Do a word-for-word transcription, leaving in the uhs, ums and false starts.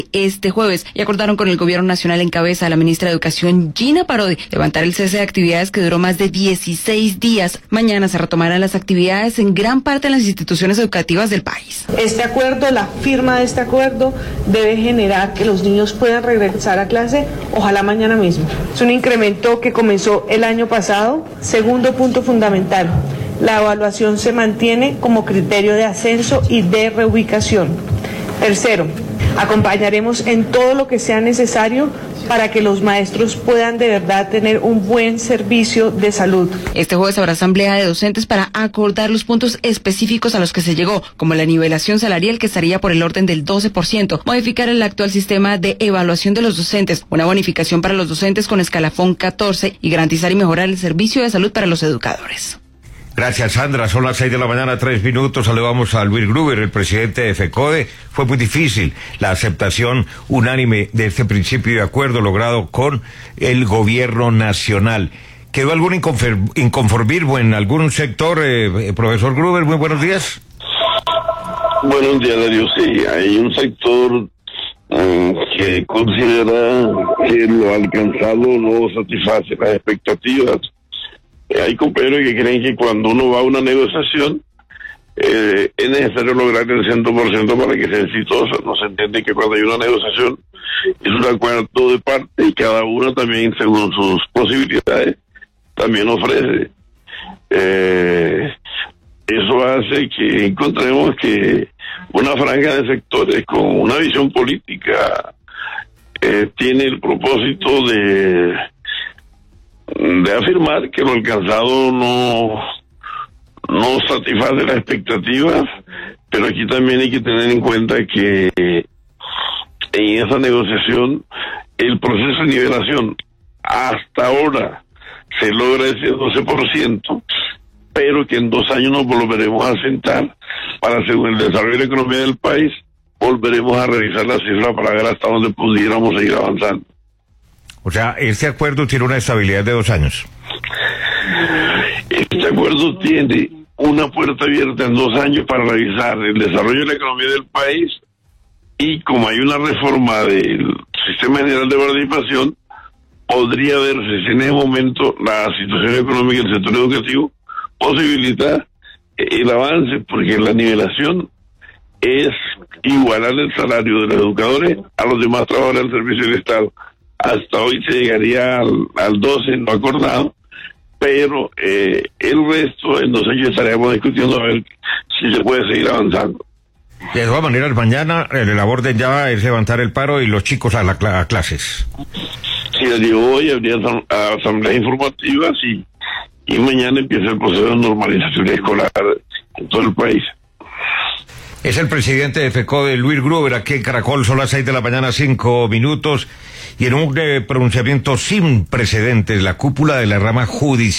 este jueves y acordaron con el gobierno nacional en cabeza a la ministra de Educación, Gina Parodi, levantar el cese de actividades que duró más de dieciséis días. Mañana se retomarán las actividades en gran parte de las instituciones educativas del país. Este acuerdo, la firma de este acuerdo, debe generar que los niños puedan regresar a clase, ojalá mañana mismo. Es un incremento que comenzó el año pasado. Segundo punto fundamental, la evaluación se mantiene como criterio de ascenso y de reubicación. Tercero, acompañaremos en todo lo que sea necesario para que los maestros puedan de verdad tener un buen servicio de salud. Este jueves habrá asamblea de docentes para acordar los puntos específicos a los que se llegó, como la nivelación salarial, que estaría por el orden del doce por ciento, modificar el actual sistema de evaluación de los docentes, una bonificación para los docentes con escalafón catorce y garantizar y mejorar el servicio de salud para los educadores. Gracias, Sandra. Son las seis de la mañana, tres minutos. Saludamos a Luis Gruber, el presidente de FECODE. Fue muy difícil la aceptación unánime de este principio de acuerdo logrado con el gobierno nacional. ¿Quedó algún inconformismo en algún sector, eh, profesor Gruber? Muy buenos días. Buenos días, Darío. Sí, hay un sector eh, que considera que lo alcanzado no satisface las expectativas. Hay compañeros que creen que cuando uno va a una negociación eh, es necesario lograr el cien por ciento para que sea exitosa. No se entiende que cuando hay una negociación es un acuerdo de parte y cada uno también, según sus posibilidades, también ofrece. Eh, eso hace que encontremos que una franja de sectores con una visión política eh, tiene el propósito de de afirmar que lo alcanzado no no satisface las expectativas, pero aquí también hay que tener en cuenta que en esa negociación el proceso de nivelación hasta ahora se logra ese doce por ciento, pero que en dos años nos volveremos a sentar para, según el desarrollo de la economía del país, volveremos a revisar la cifra para ver hasta dónde pudiéramos seguir avanzando. O sea, este acuerdo tiene una estabilidad de dos años. Este acuerdo tiene una puerta abierta en dos años para revisar el desarrollo de la economía del país y como hay una reforma del sistema general de participación, podría verse si en ese momento la situación económica del sector educativo posibilita el avance, porque la nivelación es igualar el salario de los educadores a los demás trabajadores del servicio del Estado. Hasta hoy se llegaría al, al doce, no acordado, pero eh, el resto en dos años estaríamos discutiendo a ver si se puede seguir avanzando. De todas maneras, mañana eh, la orden ya es levantar el paro y los chicos a, la, a clases. Sí, les digo, hoy habría asambleas informativas y, y mañana empieza el proceso de normalización escolar en todo el país. Es el presidente de FECODE, Luis Gruber, aquí en Caracol. Son las seis de la mañana, cinco minutos. Y en un eh, pronunciamiento sin precedentes, la cúpula de la rama judicial